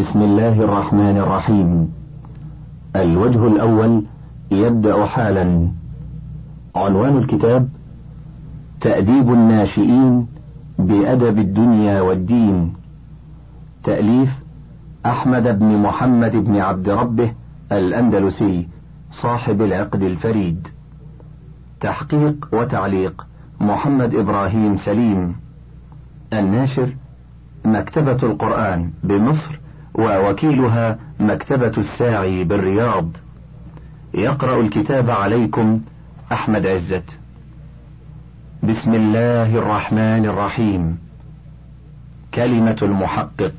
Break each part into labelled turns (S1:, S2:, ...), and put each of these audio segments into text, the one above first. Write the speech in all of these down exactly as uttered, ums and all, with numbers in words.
S1: بسم الله الرحمن الرحيم. الوجه الأول يبدأ حالا. عنوان الكتاب: تأديب الناشئين بأدب الدنيا والدين. تأليف أحمد بن محمد بن عبد ربه الأندلسي صاحب العقد الفريد. تحقيق وتعليق محمد إبراهيم سليم. الناشر مكتبة القرآن بمصر، ووكيلها مكتبة الساعي بالرياض. يقرأ الكتاب عليكم أحمد عزت. بسم الله الرحمن الرحيم. كلمة المحقق: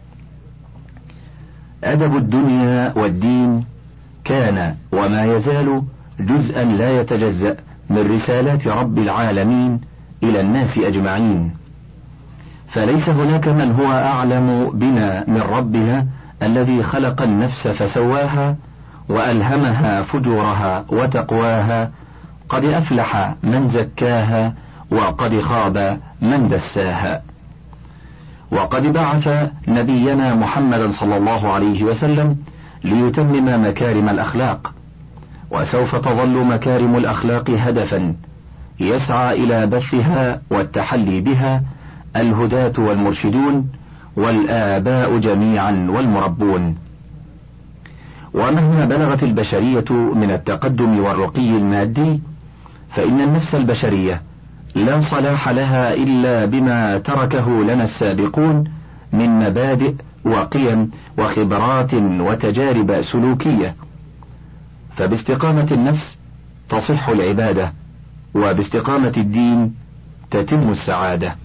S1: أدب الدنيا والدين كان وما يزال جزءا لا يتجزأ من رسالات رب العالمين إلى الناس أجمعين، فليس هناك من هو أعلم بنا من ربنا الذي خلق النفس فسواها وألهمها فجورها وتقواها. قد أفلح من زكاها وقد خاب من دساها. وقد بعث نبينا محمدا صلى الله عليه وسلم ليتمم مكارم الأخلاق، وسوف تظل مكارم الأخلاق هدفا يسعى إلى بثها والتحلي بها الهداة والمرشدون والآباء جميعا والمربون. ومهما بلغت البشرية من التقدم والرقي المادي، فإن النفس البشرية لا صلاح لها إلا بما تركه لنا السابقون من مبادئ وقيم وخبرات وتجارب سلوكية. فباستقامة النفس تصح العبادة، وباستقامة الدين تتم السعادة.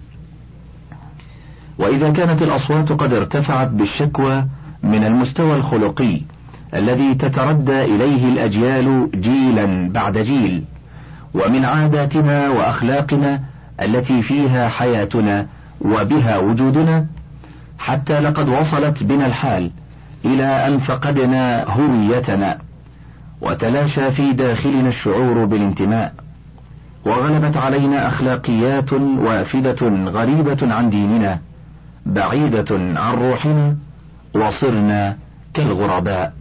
S1: وإذا كانت الأصوات قد ارتفعت بالشكوى من المستوى الخلقي الذي تتردى إليه الأجيال جيلا بعد جيل، ومن عاداتنا وأخلاقنا التي فيها حياتنا وبها وجودنا، حتى لقد وصلت بنا الحال إلى أن فقدنا هويتنا، وتلاشى في داخلنا الشعور بالانتماء، وغلبت علينا أخلاقيات وافدة غريبة عن ديننا، بعيدة عن روحنا، وصرنا كالغرباء.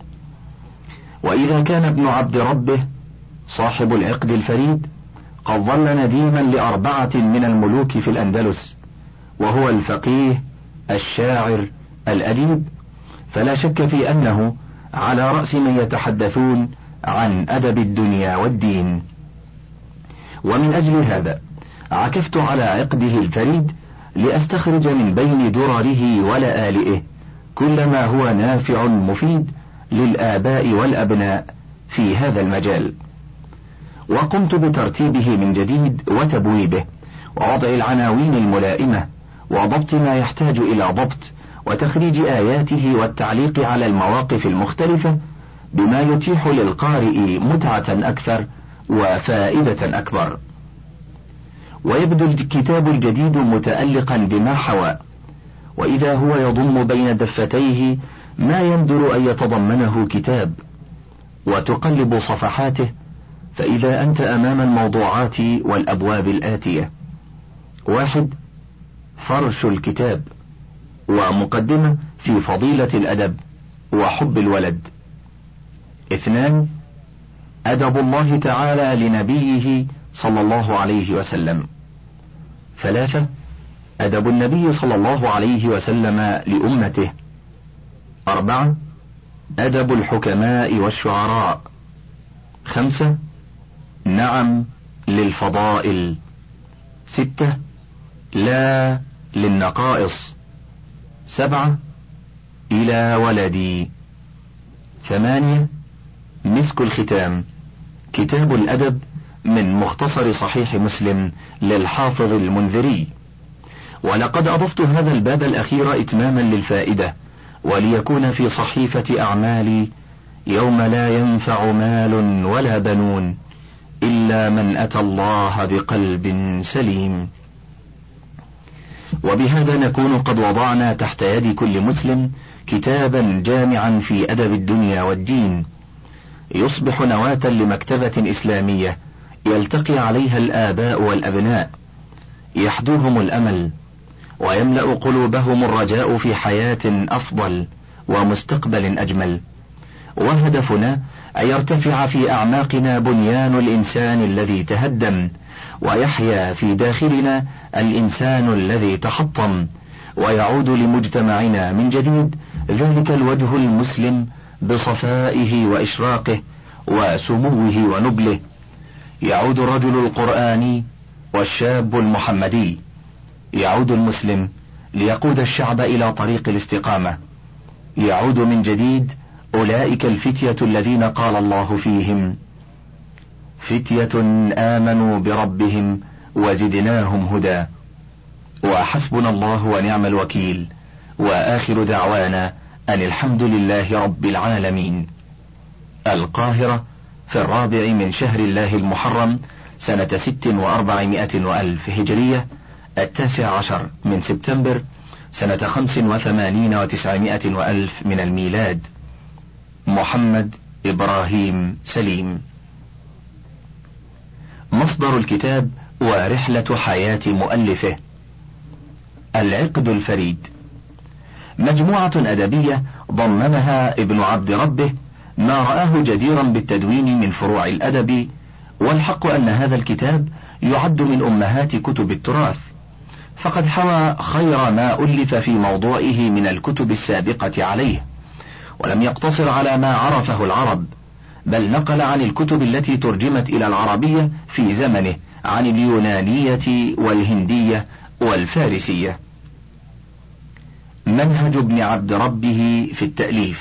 S1: وإذا كان ابن عبد ربه صاحب العقد الفريد قد ظل نديما لأربعة من الملوك في الأندلس، وهو الفقيه الشاعر الأديب، فلا شك في أنه على رأس من يتحدثون عن أدب الدنيا والدين. ومن أجل هذا عكفت على عقده الفريد لأستخرج من بين درره ولآلئه كل ما هو نافع مفيد للآباء والأبناء في هذا المجال. وقمت بترتيبه من جديد وتبويبه، ووضع العناوين الملائمة، وضبط ما يحتاج إلى ضبط، وتخريج آياته والتعليق على المواقف المختلفة، بما يتيح للقارئ متعة أكثر وفائدة أكبر. ويبدو الكتاب الجديد متألقا بما حوى، وإذا هو يضم بين دفتيه ما يندر أن يتضمنه كتاب، وتقلب صفحاته، فإذا أنت أمام الموضوعات والأبواب الآتية: واحد، فرش الكتاب، ومقدمة في فضيلة الأدب وحب الولد. اثنان، أدب الله تعالى لنبيه صلى الله عليه وسلم. ثلاثة، أدب النبي صلى الله عليه وسلم لأمته. أربعة، أدب الحكماء والشعراء. خمسة، نعم للفضائل. ستة، لا للنقائص. سبعة، إلى ولدي. ثمانية، مسك الختام، كتاب الأدب من مختصر صحيح مسلم للحافظ المنذري. ولقد أضفت هذا الباب الأخير إتماما للفائدة، وليكون في صحيفة أعمالي يوم لا ينفع مال ولا بنون إلا من أتى الله بقلب سليم. وبهذا نكون قد وضعنا تحت يد كل مسلم كتابا جامعا في أدب الدنيا والدين، يصبح نواة لمكتبة إسلامية يلتقي عليها الآباء والأبناء، يحدوهم الأمل ويملأ قلوبهم الرجاء في حياة أفضل ومستقبل أجمل. وهدفنا أن يرتفع في أعماقنا بنيان الإنسان الذي تهدم، ويحيا في داخلنا الإنسان الذي تحطم، ويعود لمجتمعنا من جديد ذلك الوجه المسلم بصفائه وإشراقه وسموه ونبله. يعود الرجل القرآني والشاب المحمدي، يعود المسلم ليقود الشعب إلى طريق الاستقامة. يعود من جديد أولئك الفتية الذين قال الله فيهم: فتية آمنوا بربهم وزدناهم هدى. وحسبنا الله ونعم الوكيل. وآخر دعوانا أن الحمد لله رب العالمين. القاهرة، في الرابع من شهر الله المحرم سنة ست وأربعمائة وألف هجرية، التاسع عشر من سبتمبر سنة خمس وثمانين وتسعمائة وألف من الميلاد. محمد إبراهيم سليم. مصدر الكتاب ورحلة حياة مؤلفه: العقد الفريد، مجموعة أدبية ضمنها ابن عبد ربه ما رآه جديرا بالتدوين من فروع الأدب. والحق أن هذا الكتاب يعد من أمهات كتب التراث، فقد حوى خير ما ألف في موضوعه من الكتب السابقة عليه، ولم يقتصر على ما عرفه العرب، بل نقل عن الكتب التي ترجمت إلى العربية في زمنه عن اليونانية والهندية والفارسية. منهج ابن عبد ربه في التأليف.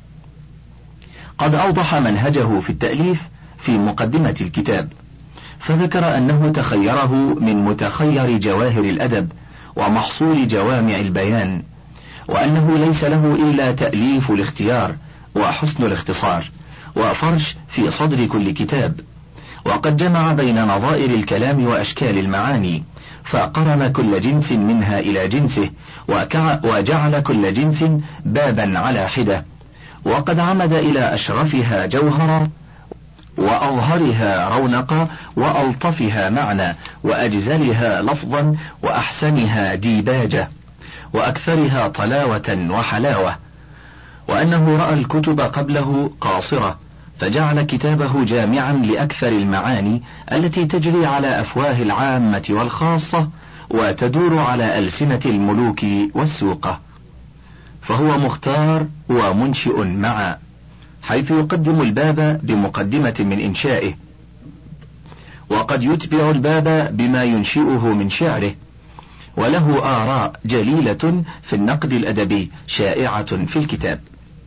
S1: قد أوضح منهجه في التأليف في مقدمة الكتاب، فذكر أنه تخيره من متخير جواهر الأدب ومحصول جوامع البيان، وأنه ليس له إلا تأليف الاختيار وحسن الاختصار وفرش في صدر كل كتاب، وقد جمع بين نظائر الكلام وأشكال المعاني، فقرن كل جنس منها إلى جنسه، وجعل كل جنس بابا على حدة، وقد عمد إلى أشرفها جوهرا وأظهرها رونقا وألطفها معنى وأجزلها لفظا وأحسنها ديباجة وأكثرها طلاوة وحلاوة، وأنه رأى الكتب قبله قاصرة فجعل كتابه جامعا لأكثر المعاني التي تجري على أفواه العامة والخاصة وتدور على ألسنة الملوك والسوقة، فهو مختار ومنشئ معا، حيث يقدم الباب بمقدمة من إنشائه، وقد يتبع الباب بما ينشئه من شعره، وله آراء جليلة في النقد الأدبي شائعة في الكتاب.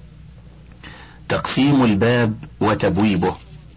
S1: تقسيم الباب وتبويبه.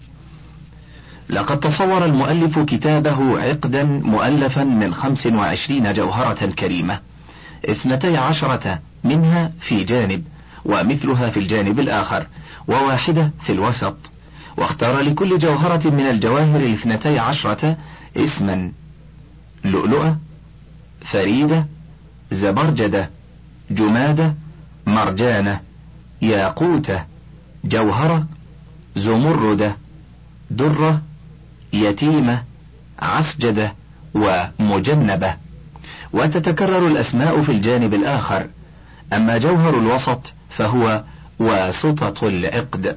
S1: لقد تصور المؤلف كتابه عقدا مؤلفا من خمس وعشرين جوهرة كريمة، اثنتي عشرة منها في جانب ومثلها في الجانب الآخر وواحدة في الوسط، واختار لكل جوهرة من الجواهر الاثنتي عشرة اسما: لؤلؤة، فريدة، زبرجدة، جمادة، مرجانة، ياقوتة، جوهرة، زمردة، درة، يتيمة، عسجدة، ومجنبة، وتتكرر الأسماء في الجانب الآخر. أما جوهر الوسط فهو واسطة العقد.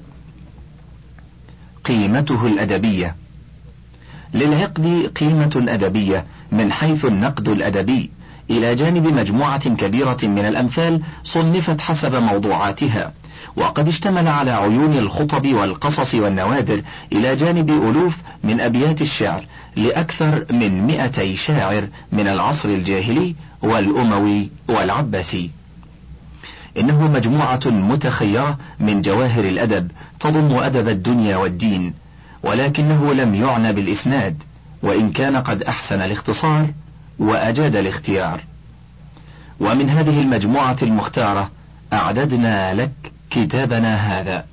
S1: قيمته الأدبية. للعقد قيمة أدبية من حيث النقد الأدبي، إلى جانب مجموعة كبيرة من الأمثال صنفت حسب موضوعاتها، وقد اشتمل على عيون الخطب والقصص والنوادر، إلى جانب ألوف من أبيات الشعر لأكثر من مئتي شاعر من العصر الجاهلي والأموي والعباسي. إنه مجموعة متخيرة من جواهر الأدب تضم أدب الدنيا والدين، ولكنه لم يعنى بالإسناد، وإن كان قد أحسن الاختصار وأجاد الاختيار. ومن هذه المجموعة المختارة أعددنا لك كتابنا هذا.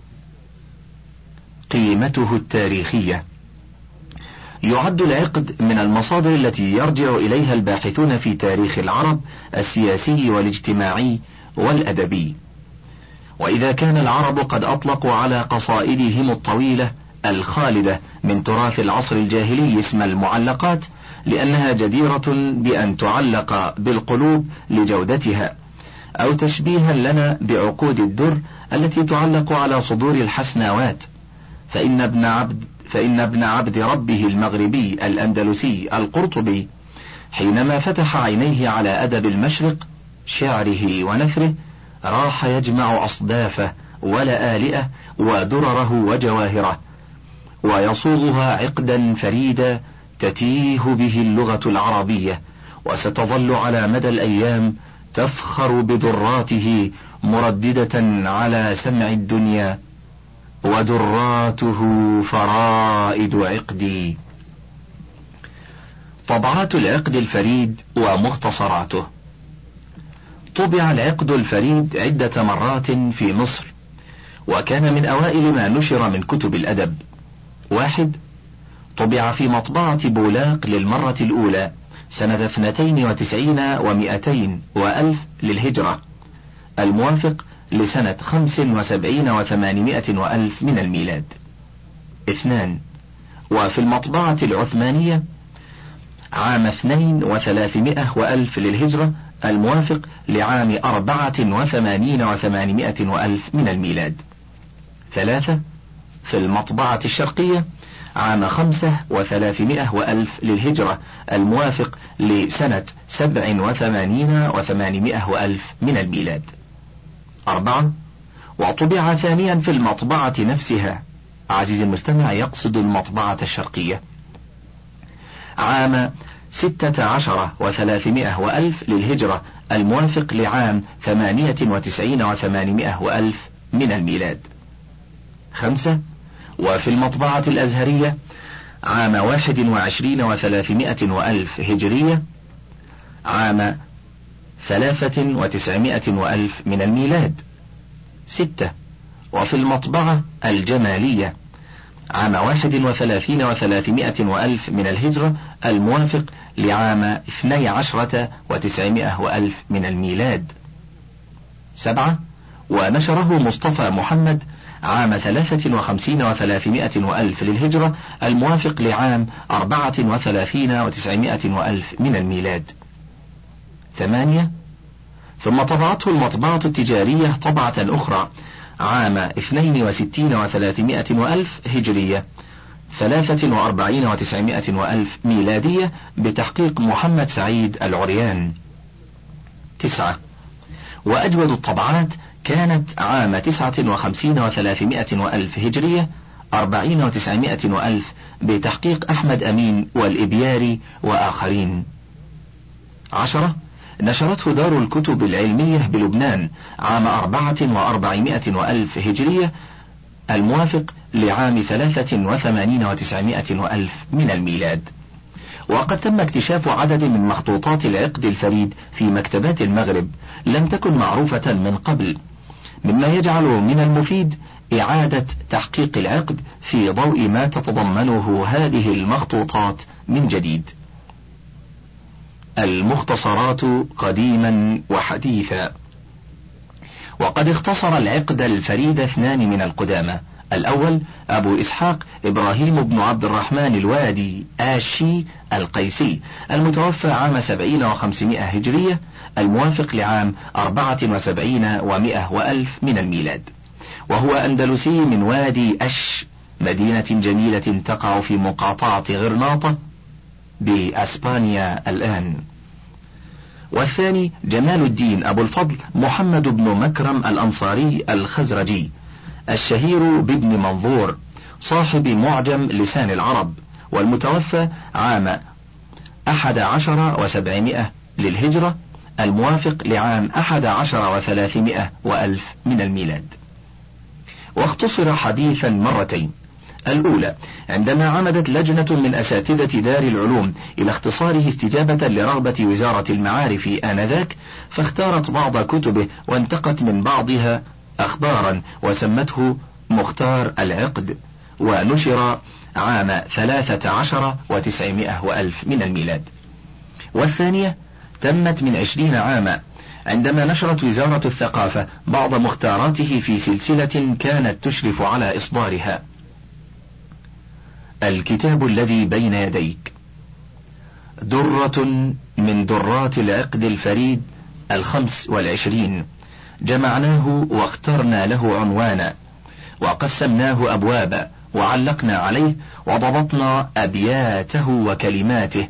S1: قيمته التاريخية. يعد العقد من المصادر التي يرجع إليها الباحثون في تاريخ العرب السياسي والاجتماعي والأدبي، وإذا كان العرب قد أطلقوا على قصائدهم الطويلة الخالدة من تراث العصر الجاهلي اسم المعلقات، لأنها جديرة بأن تعلق بالقلوب لجودتها، أو تشبيها لنا بعقود الدر التي تعلق على صدور الحسناوات. فإن ابن عبد فإن ابن عبد ربه المغربي الأندلسي القرطبي حينما فتح عينيه على أدب المشرق شعره ونثره راح يجمع أصدافه ولآلئه ودرره وجواهره، ويصوغها عقدا فريدا تتيه به اللغة العربية، وستظل على مدى الأيام تفخر بدراته مرددة على سمع الدنيا: ودراته فرائد عقدي. طبعات العقد الفريد ومختصراته. طبع العقد الفريد عدة مرات في مصر، وكان من أوائل ما نشر من كتب الأدب. واحد، طبع في مطبعة بولاق للمرة الأولى سنة اثنتين وتسعين ومائتين وألف للهجرة، الموافق لسنة خمس وسبعين وثمانمائة وألف من الميلاد. اثنان، وفي المطبعة العثمانية عام اثنين وثلاثمائة وألف للهجرة، الموافق لعام أربعة وثمانين وثمانمائة وألف من الميلاد. ثلاثة، في المطبعة الشرقية عام خمسة وثلاثمائة وألف للهجرة، الموافق لسنة سبع وثمانين وثمانمائة وألف من الميلاد. أربعة، وطبع ثانيا في المطبعة نفسها، عزيزي المستمع يقصد المطبعة الشرقية، عام ستة عشر وثلاثمائة وألف للهجرة، الموافق لعام ثمانية وتسعين وثمانمائة وألف من الميلاد. خمسة، وفي المطبعة الأزهرية عام واحد وعشرين وثلاثمائة وألف هجرية، عام ثلاثة وتسعمائة وألف من الميلاد. ستة، وفي المطبعة الجمالية عام واحد وثلاثين وثلاثمائة وألف من الهجرة، الموافق لعام اثني عشرة وتسعمائة وألف من الميلاد. سبعة، ونشره مصطفى محمد عام ثلاثة وخمسين وثلاثمائة وألف للهجرة، الموافق لعام أربعة وثلاثين وتسعمائة وألف من الميلاد. ثمانية، ثم طبعته المطبعة التجارية طبعة أخرى عام اثنين وستين وثلاثمائة وألف هجرية، ثلاثة وأربعين وتسعمائة وألف ميلادية، بتحقيق محمد سعيد العريان. تسعة، وأجود الطبعات كانت عام تسعة وخمسين وثلاثمائة وألف هجرية، أربعين وتسعمائة وألف، بتحقيق أحمد أمين والإبياري وآخرين. عشرة، نشرته دار الكتب العلمية بلبنان عام أربعة وأربعمائة وألف هجرية، الموافق لعام ثلاثة وثمانين وتسعمائة وألف من الميلاد. وقد تم اكتشاف عدد من مخطوطات العقد الفريد في مكتبات المغرب لم تكن معروفة من قبل، مما يجعل من المفيد إعادة تحقيق العقد في ضوء ما تتضمنه هذه المخطوطات من جديد. المختصرات قديما وحديثا. وقد اختصر العقد الفريد اثنان من القدامى، الأول أبو إسحاق إبراهيم بن عبد الرحمن الوادي آشي القيسي، المتوفى عام سبعين وخمسمائة هجرية، الموافق لعام أربعة وسبعين ومائة وألف من الميلاد، وهو أندلسي من وادي أش، مدينة جميلة تقع في مقاطعة غرناطة بأسبانيا الآن. والثاني جمال الدين أبو الفضل محمد بن مكرم الأنصاري الخزرجي، الشهير بابن منظور، صاحب معجم لسان العرب، والمتوفى عام أحد عشر وسبعمائة للهجرة، الموافق لعام أحد عشر وثلاثمائة وألف من الميلاد. واختصر حديثا مرتين، الأولى عندما عمدت لجنة من أساتذة دار العلوم إلى اختصاره استجابة لرغبة وزارة المعارف آنذاك، فاختارت بعض كتبه وانتقت من بعضها أخبارا وسمته مختار العقد، ونشر عام ثلاثة عشر وتسعمائة وألف من الميلاد. والثانية تمت من عشرين عاما عندما نشرت وزارة الثقافة بعض مختاراته في سلسلة كانت تشرف على إصدارها. الكتاب الذي بين يديك درة من درات العقد الفريد الخمس والعشرين، جمعناه واخترنا له عنوانا، وقسمناه أبوابا، وعلقنا عليه، وضبطنا أبياته وكلماته،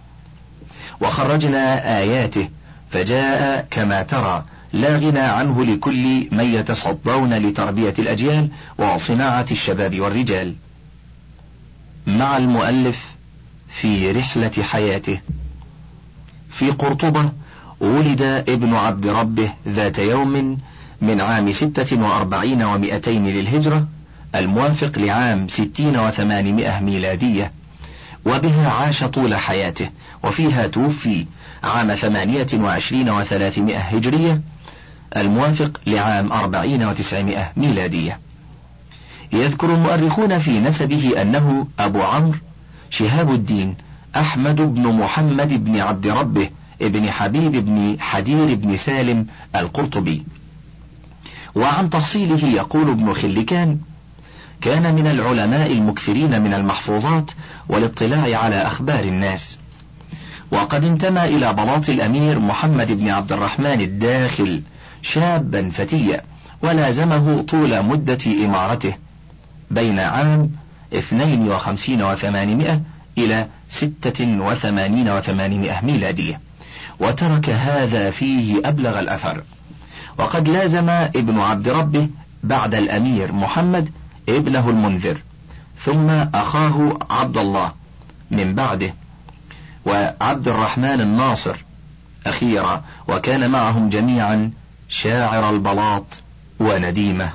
S1: وخرجنا آياته، فجاء كما ترى لا غنى عنه لكل من يتصدون لتربية الأجيال وصناعة الشباب والرجال. مع المؤلف في رحلة حياته. في قرطبة ولد ابن عبد ربه ذات يوم من عام ستة وأربعين ومئتين للهجرة، الموافق لعام ستين وثمانمائة ميلادية، وبها عاش طول حياته، وفيها توفي عام ثمانية وعشرين وثلاثمائة هجرية، الموافق لعام أربعين وتسعمائة ميلادية. يذكر المؤرخون في نسبه أنه أبو عمرو شهاب الدين أحمد بن محمد بن عبد ربه ابن حبيب بن حدير بن سالم القرطبي. وعن تفصيله يقول ابن خلكان: كان من العلماء المكثرين من المحفوظات والاطلاع على أخبار الناس، وقد انتمى إلى بلاط الأمير محمد بن عبد الرحمن الداخل شابا فتيا، ولازمه طول مدة إمارته بين عام اثنين وخمسين وثمانمائة إلى ستة وثمانين وثمانمائة ميلادية، وترك هذا فيه أبلغ الأثر. وقد لازم ابن عبد ربه بعد الأمير محمد ابنه المنذر، ثم أخاه عبد الله من بعده، وعبد الرحمن الناصر أخيرا، وكان معهم جميعا شاعر البلاط ونديمه.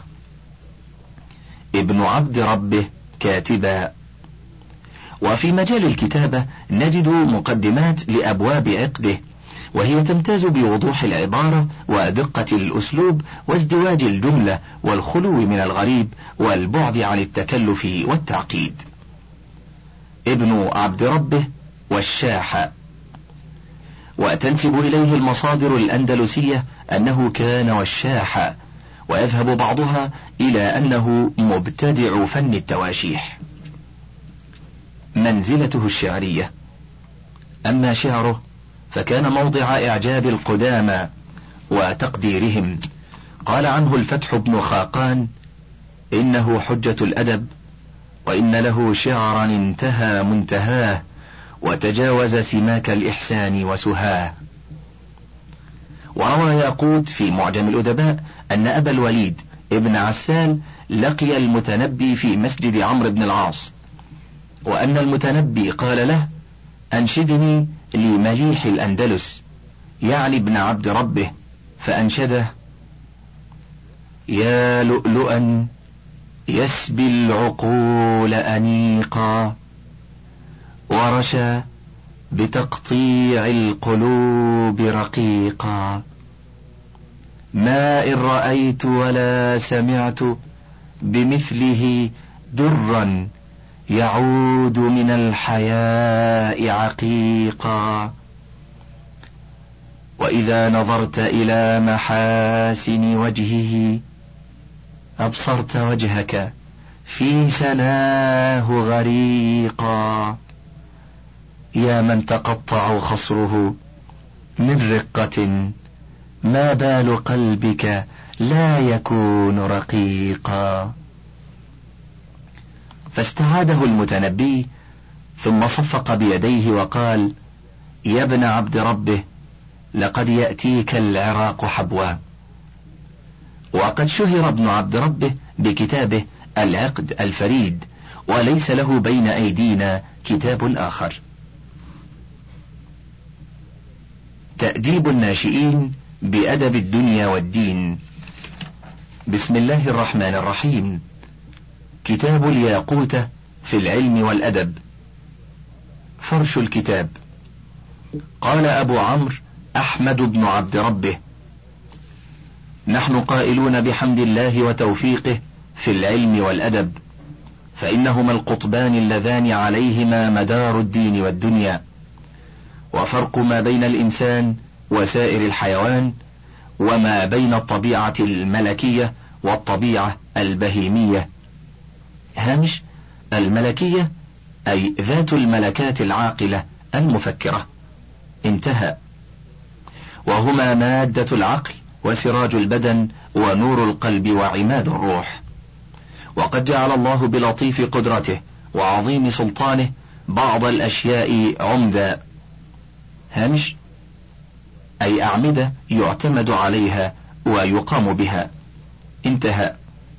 S1: ابن عبد ربه كاتبا. وفي مجال الكتابة نجد مقدمات لأبواب عقده، وهي تمتاز بوضوح العبارة ودقة الأسلوب وازدواج الجملة والخلو من الغريب والبعد عن التكلف والتعقيد. ابن عبد ربه والشاحة. وتنسب إليه المصادر الأندلسية أنه كان والشاحة، ويذهب بعضها إلى أنه مبتدع فن التواشيح. منزلته الشعرية. أما شعره فكان موضع إعجاب القدامى وتقديرهم. قال عنه الفتح بن خاقان: إنه حجة الأدب، وإن له شعرا انتهى منتهاه، وتجاوز سماك الإحسان وسهاه. وروى ياقوت في معجم الأدباء أن أبا الوليد ابن عسال لقي المتنبي في مسجد عمرو بن العاص، وأن المتنبي قال له: أنشدني لمليح الأندلس، يعني ابن عبد ربه، فأنشده: يا لؤلؤا يسبي العقول أنيقا، ورشا بتقطيع القلوب رقيقا، ما إن رأيت ولا سمعت بمثله درا يعود من الحياء عقيقا، وإذا نظرت إلى محاسن وجهه أبصرت وجهك في سناه غريقا، يا من تقطع خصره من رقة، ما بال قلبك لا يكون رقيقا. فاستعاده المتنبي، ثم صفق بيديه وقال: يا ابن عبد ربه، لقد يأتيك العراق حبوا. وقد شهر ابن عبد ربه بكتابه العقد الفريد، وليس له بين أيدينا كتاب آخر. تأديب الناشئين بأدب الدنيا والدين. بسم الله الرحمن الرحيم. كتاب الياقوتة في العلم والأدب. فرش الكتاب. قال أبو عمرو أحمد بن عبد ربه: نحن قائلون بحمد الله وتوفيقه في العلم والأدب، فإنهما القطبان اللذان عليهما مدار الدين والدنيا، وفرق ما بين الإنسان وسائر الحيوان، وما بين الطبيعة الملكية والطبيعة البهيمية. هامش: الملكية أي ذات الملكات العاقلة المفكرة. انتهى. وهما مادة العقل وسراج البدن ونور القلب وعماد الروح. وقد جعل الله بلطيف قدرته وعظيم سلطانه بعض الأشياء عمدا. هامش أي أعمدة يعتمد عليها ويقام بها. انتهى.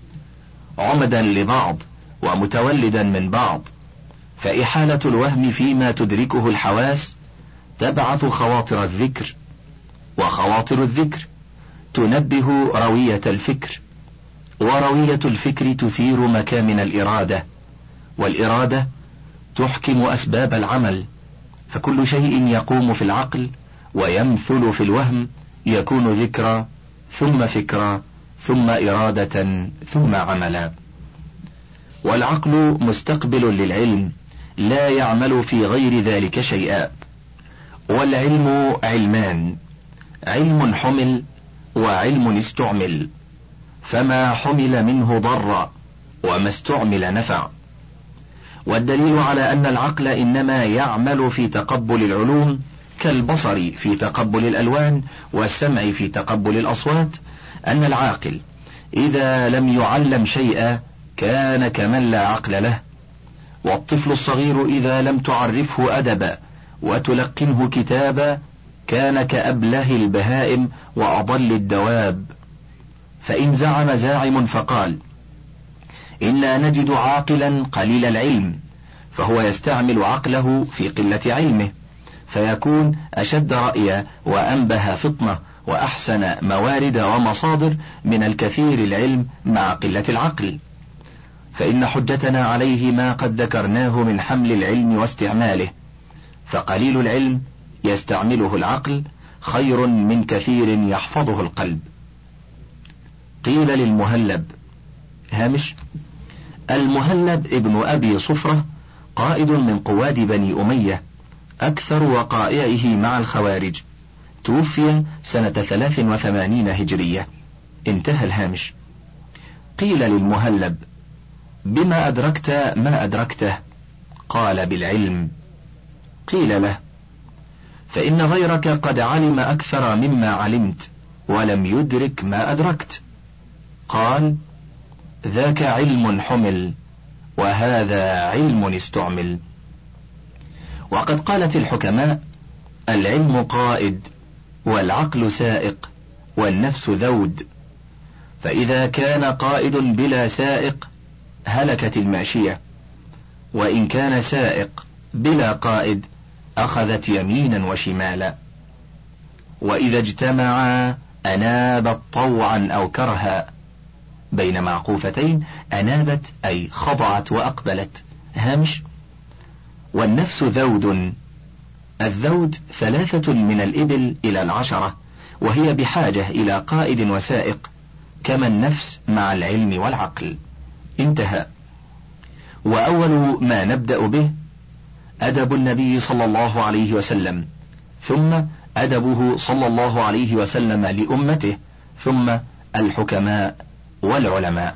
S1: عمدا لبعض ومتولدا من بعض، فإحالة الوهم فيما تدركه الحواس تبعث خواطر الذكر، وخواطر الذكر تنبه روية الفكر، وروية الفكر تثير مكامن الإرادة، والإرادة تحكم أسباب العمل، فكل شيء يقوم في العقل ويمثل في الوهم يكون ذكرى ثم فكرة ثم إرادة ثم عملا. والعقل مستقبل للعلم لا يعمل في غير ذلك شيئا. والعلم علمان: علم حمل وعلم استعمل، فما حمل منه ضر وما استعمل نفع. والدليل على أن العقل إنما يعمل في تقبل العلوم كالبصر في تقبل الألوان والسمع في تقبل الأصوات أن العاقل إذا لم يعلم شيئا كان كمن لا عقل له. والطفل الصغير إذا لم تعرفه أدبا وتلقنه كتابا كان كأبله البهائم وأضل الدواب. فإن زعم زاعم فقال إنا نجد عاقلا قليل العلم، فهو يستعمل عقله في قلة علمه، فيكون أشد رأيا وأنبه فطنة وأحسن موارد ومصادر من الكثير العلم مع قلة العقل. فإن حجتنا عليه ما قد ذكرناه من حمل العلم واستعماله، فقليل العلم يستعمله العقل خير من كثير يحفظه القلب. قيل للمهلب. هامش: المهلب ابن أبي صفرة قائد من قواد بني أمية، أكثر وقائعه مع الخوارج، توفي سنة ثلاث وثمانين هجرية. انتهى الهامش. قيل للمهلب: بما أدركت ما أدركته؟ قال: بالعلم. قيل له: فإن غيرك قد علم أكثر مما علمت ولم يدرك ما أدركت. قال: ذاك علم حمل وهذا علم استعمل. وقد قالت الحكماء: العلم قائد والعقل سائق والنفس ذود، فإذا كان قائد بلا سائق هلكت الماشية، وإن كان سائق بلا قائد أخذت يمينا وشمالا. وإذا اجتمعا أنابت طوعا أو كرها، بين معقوفتين أنابت أي خضعت وأقبلت. هامش: والنفس ذود. الذود ثلاثة من الإبل إلى العشرة، وهي بحاجة إلى قائد وسائق كما النفس مع العلم والعقل. انتهى. وأول ما نبدأ به أدب النبي صلى الله عليه وسلم، ثم أدبه صلى الله عليه وسلم لأمته، ثم الحكماء والعلماء.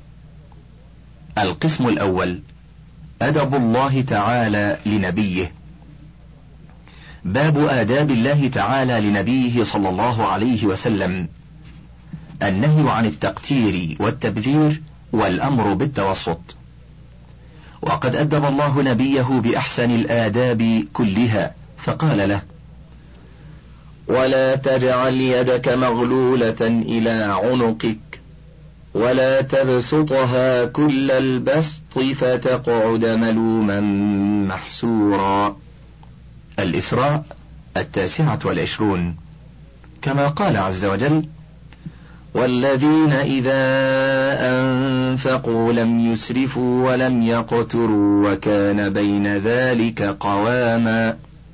S1: القسم الأول: أدب الله تعالى لنبيه. باب آداب الله تعالى لنبيه صلى الله عليه وسلم: النهي عن التقتير والتبذير والأمر بالتوسط. وقد أدب الله نبيه بأحسن الآداب كلها، فقال له: ولا تجعل يدك مغلولة إلى عنقك ولا تبسطها كل البسط فتقعد ملوما محسورا. الإسراء التاسعة والعشرون. كما قال عز وجل: والذين إذا أنفقوا لم يسرفوا ولم يقتروا وكان بين ذلك قواما.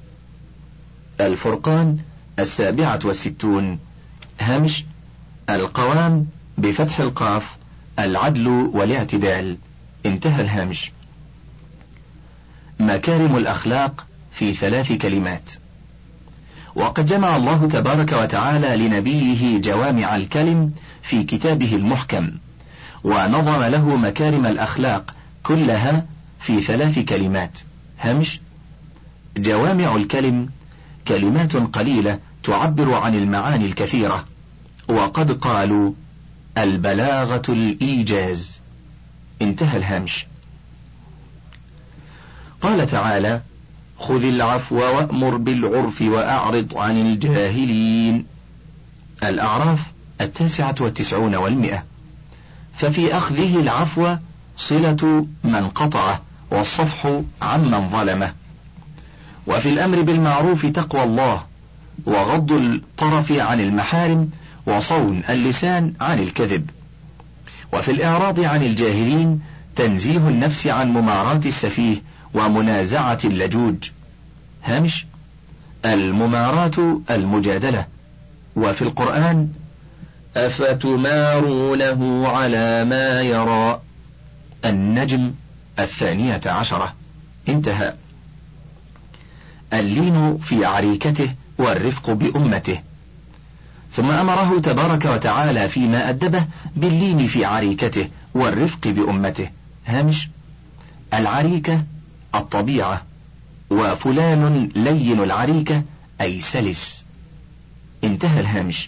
S1: الفرقان السابعة والستون. هامش: القوام بفتح القاف العدل والاعتدال. انتهى الهامش. مكارم الأخلاق في ثلاث كلمات. وقد جمع الله تبارك وتعالى لنبيه جوامع الكلم في كتابه المحكم، ونظم له مكارم الأخلاق كلها في ثلاث كلمات. هامش: جوامع الكلم كلمات قليلة تعبر عن المعاني الكثيرة، وقد قالوا البلاغة الإيجاز. انتهى الهامش. قال تعالى: خذ العفو وأمر بالعرف وأعرض عن الجاهلين. الأعراف التاسعة والتسعون والمئة. ففي أخذه العفو صلة من قطعه والصفح عمن ظلمه. وفي الأمر بالمعروف تقوى الله وغض الطرف عن المحارم وصون اللسان عن الكذب. وفي الإعراض عن الجاهلين تنزيه النفس عن مماراة السفيه ومنازعة اللجوج. هامش: المماراة المجادلة. وفي القرآن: أفتمارونه على ما يرى. النجم الثانية عشرة. انتهى. اللين في عريكته والرفق بأمته. ثم أمره تبارك وتعالى فيما أدبه باللين في عريكته والرفق بأمته. هامش: العريكة الطبيعة، وفلان لين العريكة أي سلس. انتهى الهامش.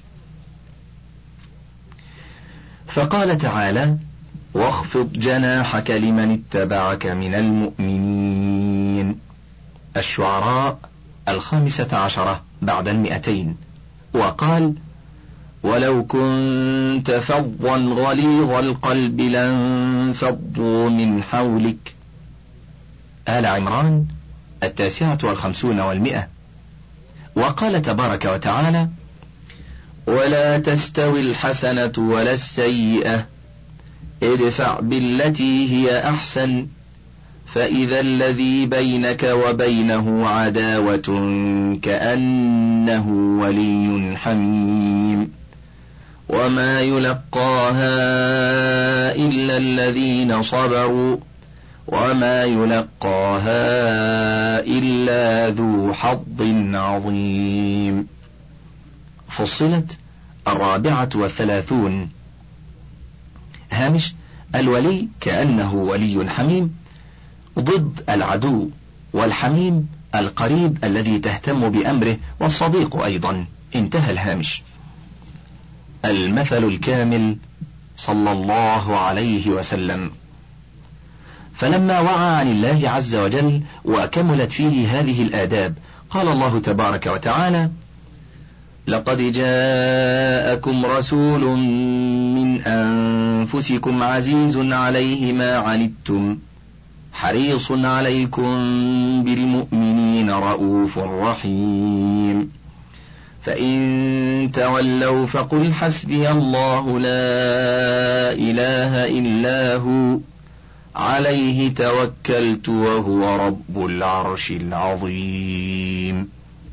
S1: فقال تعالى: واخفض جناحك لمن اتبعك من المؤمنين. الشعراء الخامسة عشرة بعد المئتين. وقال: ولو كنت فظا غليظ القلب لانفضوا من حولك. آل عمران التاسعة والخمسون والمئة. وقال تبارك وتعالى: ولا تستوي الحسنة ولا السيئة ادفع بالتي هي أحسن فإذا الذي بينك وبينه عداوة كأنه ولي حميم وما يلقاها إلا الذين صبروا وما يلقاها إلا ذو حظ عظيم. فصلت الرابعة والثلاثون. هامش: الولي كأنه ولي حميم ضد العدو، والحميم القريب الذي تهتم بأمره، والصديق أيضا. انتهى الهامش. المثل الكامل صلى الله عليه وسلم. فلما وعى عن الله عز وجل وكملت فيه هذه الآداب، قال الله تبارك وتعالى: لقد جاءكم رسول من أنفسكم عزيز عليه ما عنتم حريص عليكم بالمؤمنين رؤوف رحيم فإن تولوا فقل حسبي الله لا إله إلا هو عليه توكلت وهو رب العرش العظيم.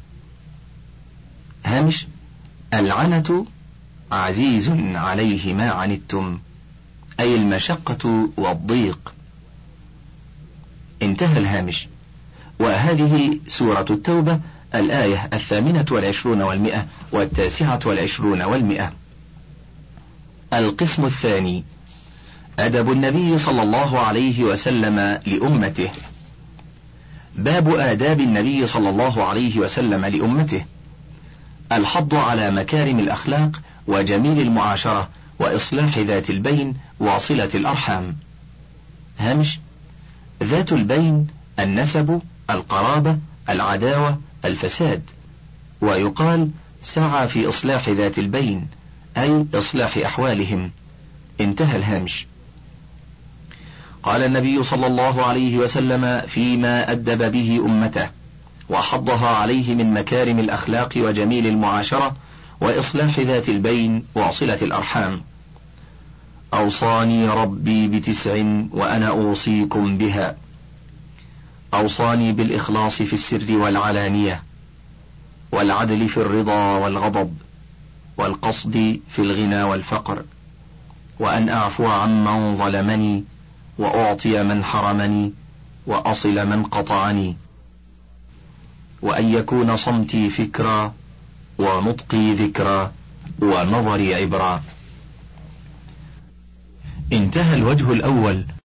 S1: هامش: العنة عزيز عليه ما عنتم، أي المشقة والضيق. انتهى الهامش. وهذه سورة التوبة الآية الثامنة والعشرون والمئة والتاسعة والعشرون والمئة. القسم الثاني: أدب النبي صلى الله عليه وسلم لأمته. باب آداب النبي صلى الله عليه وسلم لأمته. الحض على مكارم الأخلاق وجميل المعاشرة وإصلاح ذات البين وصلة الأرحام. هامش: ذات البين النسب، القرابة، العداوة، الفساد. ويقال سعى في إصلاح ذات البين أي إصلاح أحوالهم. انتهى الهامش. قال النبي صلى الله عليه وسلم فيما أدب به أمته وحضها عليه من مكارم الأخلاق وجميل المعاشرة وإصلاح ذات البين وصلة الأرحام: أوصاني ربي بتسع وأنا أوصيكم بها. أوصاني بالإخلاص في السر والعلانية، والعدل في الرضا والغضب، والقصد في الغنى والفقر، وأن أعفو عمن ظلمني، وأعطي من حرمني، وأصل من قطعني، وأن يكون صمتي فكرا، ونطقي ذكرا، ونظري عبرا. انتهى الوجه الأول.